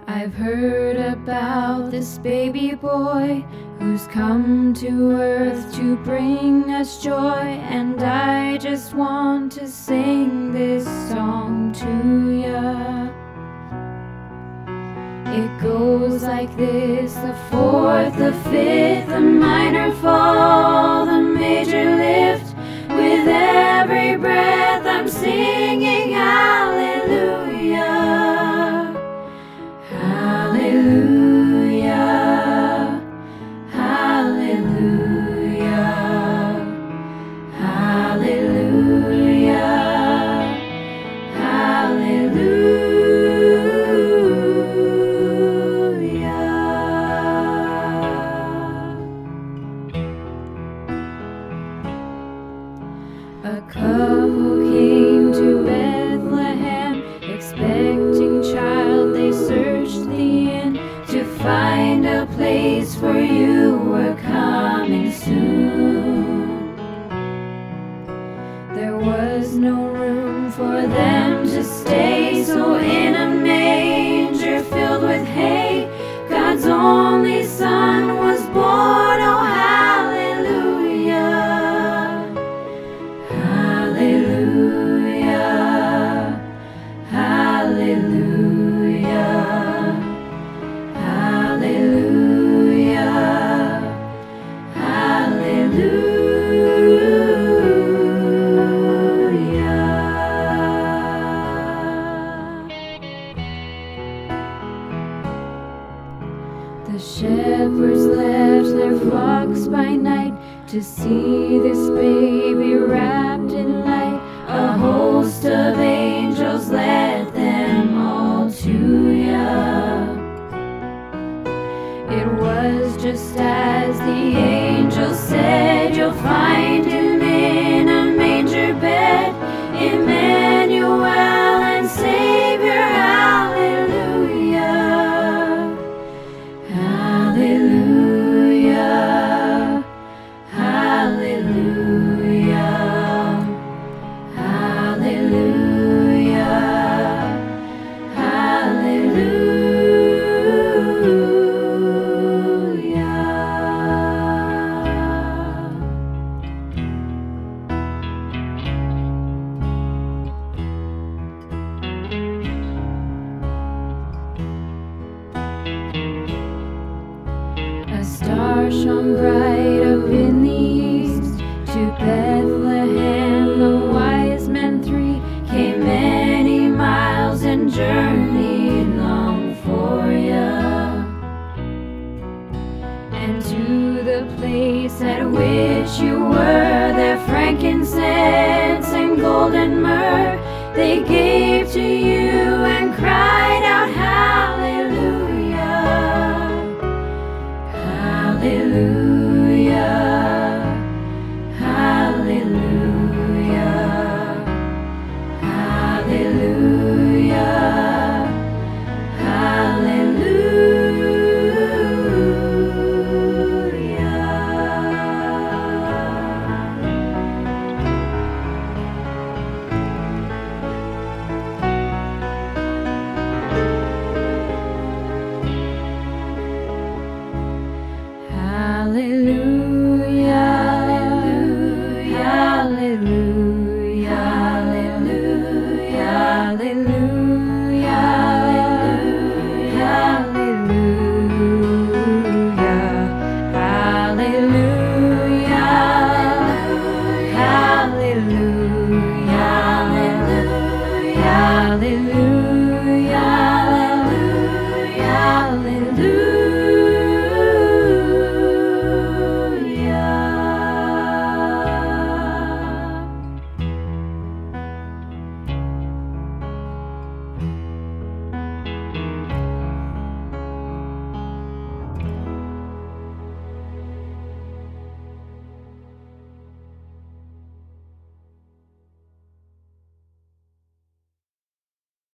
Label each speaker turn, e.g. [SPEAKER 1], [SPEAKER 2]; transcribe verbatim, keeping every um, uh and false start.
[SPEAKER 1] I've heard about this baby boy who's come to earth to bring us joy, and I just want to sing this song to ya. It goes like this: the fourth, the fifth, the minor fall, the major lift. With every breath I'm singing hallelujah, hallelujah, hallelujah, hallelujah, A couple came to Bethlehem, expecting child. They searched the inn to find a place, for you were coming soon. There was no room for them to stay, so in a manger filled with hay, God's only Son was born. Oh, The shepherds left their flocks by night to see this baby wrapped in light. A host of angels led them all to ya. It was just as the angel said, you'll find him in a manger bed, Emmanuel and Savior. Hallelujah, hallelujah, hallelujah, hallelujah, A star shone bright up in the east. To Bethlehem the wise men three came many miles and journeyed long for ya. And to the place at which you were, their frankincense and golden myrrh they gave to you.